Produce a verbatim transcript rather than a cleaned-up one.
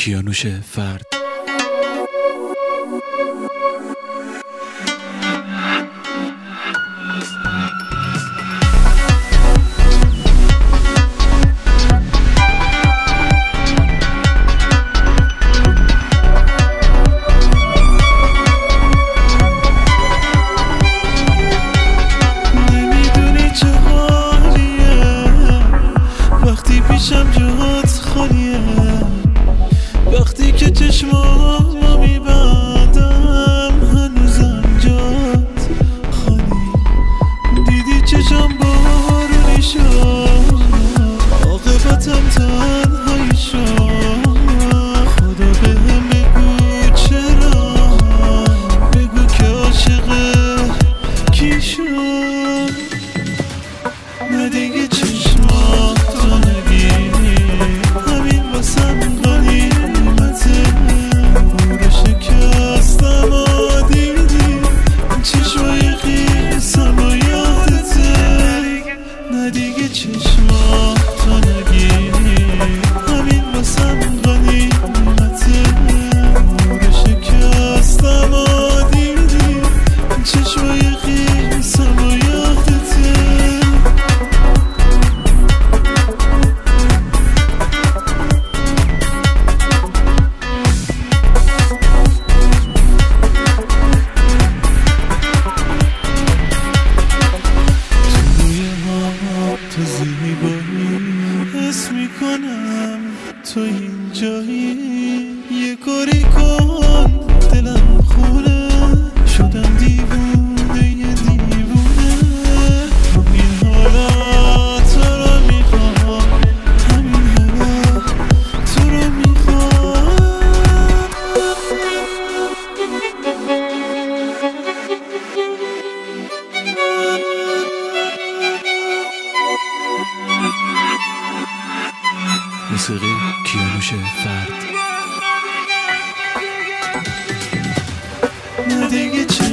کیانوش فرد. پیشم جات خالیه وقتی که چشمامو میبندم هنوزم جات خالی. دیدی چشم بارونی شد عاقبتم تنهایی شد. خدا بهم بگو چرا، بگو که عاشق کی شد. نه دیگه چشماتو نگیری همین واسم غنیمته. رو شکستم و دیدی چشمای خیسم و یادته. نه دیگه چشماتو نگیری همین واسم غنیمته. رو شکستم و دیدی چشمای خیسم و یادته. تو زیبایی حس میکنم تو اینجایی. یه کاری کن دلم خونه شدم دیوونه یه دیوونه. همین حالا تو رو میخوام، همین حالا تو رو میخوام. موسیقی کیانوش فرد. نه دیگه